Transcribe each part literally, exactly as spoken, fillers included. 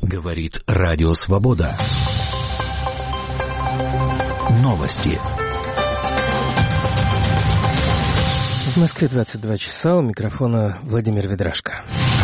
Говорит Радио Свобода. Новости. В Москве двадцать два часа, у микрофона Владимир Ведрашко.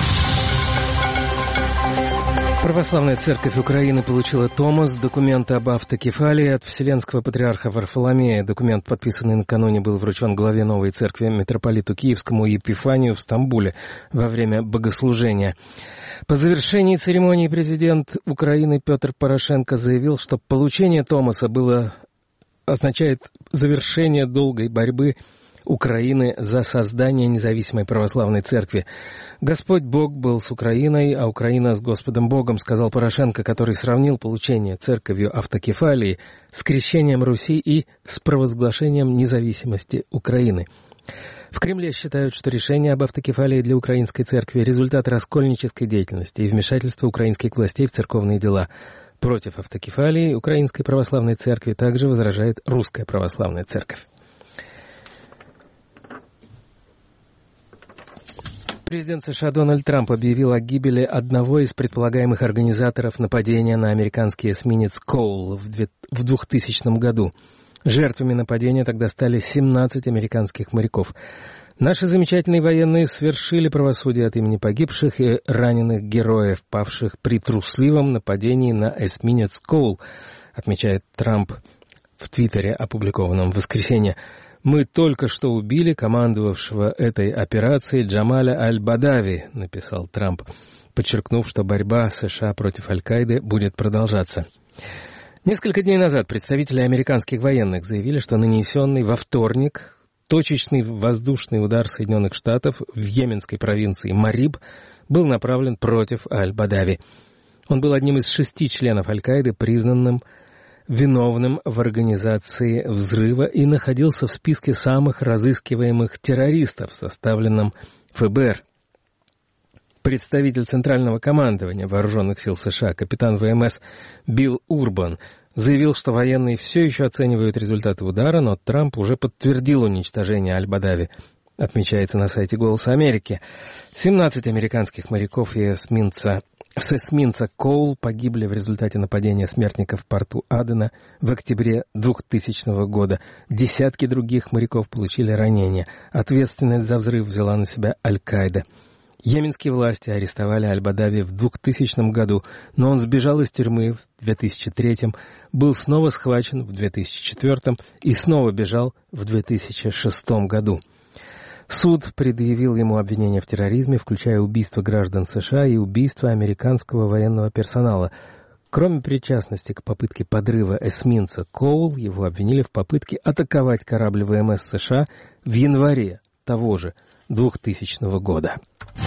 Православная Церковь Украины получила томос, документ об автокефалии от Вселенского Патриарха Варфоломея. Документ, подписанный накануне, был вручен главе новой церкви митрополиту Киевскому Епифанию в Стамбуле во время богослужения. По завершении церемонии президент Украины Петр Порошенко заявил, что получение томоса было, означает завершение долгой борьбы Украины за создание независимой православной церкви. «Господь Бог был с Украиной, а Украина с Господом Богом», сказал Порошенко, который сравнил получение церковью автокефалии с крещением Руси и с провозглашением независимости Украины. В Кремле считают, что решение об автокефалии для украинской церкви – результат раскольнической деятельности и вмешательства украинских властей в церковные дела. Против автокефалии Украинской православной церкви также возражает Русская православная церковь. Президент США Дональд Трамп объявил о гибели одного из предполагаемых организаторов нападения на американский эсминец «Коул» в двухтысячном году. Жертвами нападения тогда стали семнадцать американских моряков. Наши замечательные военные свершили правосудие от имени погибших и раненых героев, павших при трусливом нападении на эсминец «Коул», отмечает Трамп в Твиттере, опубликованном в воскресенье. «Мы только что убили командовавшего этой операцией Джамаля Аль-Бадави», написал Трамп, подчеркнув, что борьба США против Аль-Каиды будет продолжаться. Несколько дней назад представители американских военных заявили, что нанесенный во вторник точечный воздушный удар Соединенных Штатов в йеменской провинции Мариб был направлен против Аль-Бадави. Он был одним из шести членов Аль-Каиды, признанным виновным в организации взрыва, и находился в списке самых разыскиваемых террористов, составленном эф бэ эр. Представитель Центрального командования Вооруженных сил США, капитан вэ эм эс Билл Урбан, заявил, что военные все еще оценивают результаты удара, но Трамп уже подтвердил уничтожение Аль-Бадави, отмечается на сайте «Голоса Америки». семнадцать американских моряков и эсминца С эсминца «Коул» погибли в результате нападения смертников в порту Адена в октябре двухтысячного года. Десятки других моряков получили ранения. Ответственность за взрыв взяла на себя Аль-Каида. Йеменские власти арестовали Аль-Бадави в двухтысячном году, но он сбежал из тюрьмы в две тысячи третьем, был снова схвачен в две тысячи четвёртом и снова бежал в две тысячи шестом году. Суд предъявил ему обвинения в терроризме, включая убийство граждан США и убийство американского военного персонала. Кроме причастности к попытке подрыва эсминца «Коул», его обвинили в попытке атаковать корабль вэ эм эс США в январе того же двухтысячного года.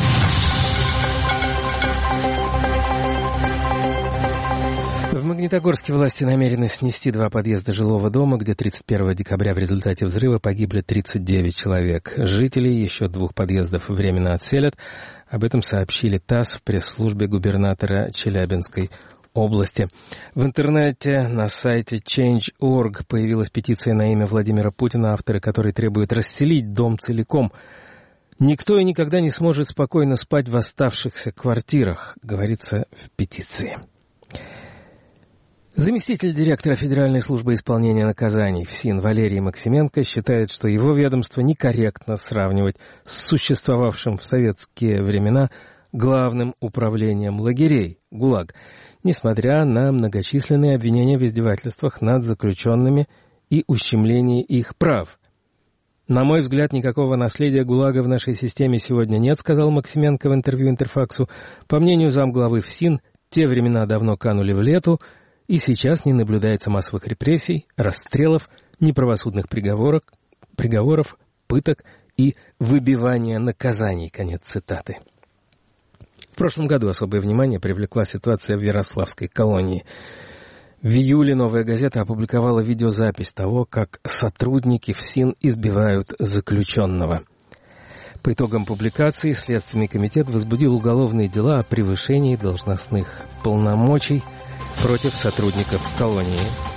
В Магнитогорске власти намерены снести два подъезда жилого дома, где тридцать первого декабря в результате взрыва погибли тридцать девять человек. Жителей еще двух подъездов временно отселят. Об этом сообщили ТАСС в пресс-службе губернатора Челябинской области. В интернете на сайте чейндж точка орг появилась петиция на имя Владимира Путина, авторы которой требуют расселить дом целиком. «Никто и никогда не сможет спокойно спать в оставшихся квартирах», говорится в петиции. Заместитель директора Федеральной службы исполнения наказаний ФСИН Валерий Максименко считает, что его ведомство некорректно сравнивать с существовавшим в советские времена главным управлением лагерей ГУЛАГ, несмотря на многочисленные обвинения в издевательствах над заключенными и ущемлении их прав. «На мой взгляд, никакого наследия ГУЛАГа в нашей системе сегодня нет», сказал Максименко в интервью Интерфаксу. По мнению замглавы ФСИН, те времена давно канули в лету, и сейчас не наблюдается массовых репрессий, расстрелов, неправосудных приговоров, приговоров, пыток и выбивания наказаний. Конец цитаты. В прошлом году особое внимание привлекла ситуация в Ярославской колонии. В июле «Новая газета» опубликовала видеозапись того, как сотрудники ФСИН избивают заключенного. По итогам публикации Следственный комитет возбудил уголовные дела о превышении должностных полномочий против сотрудников колонии.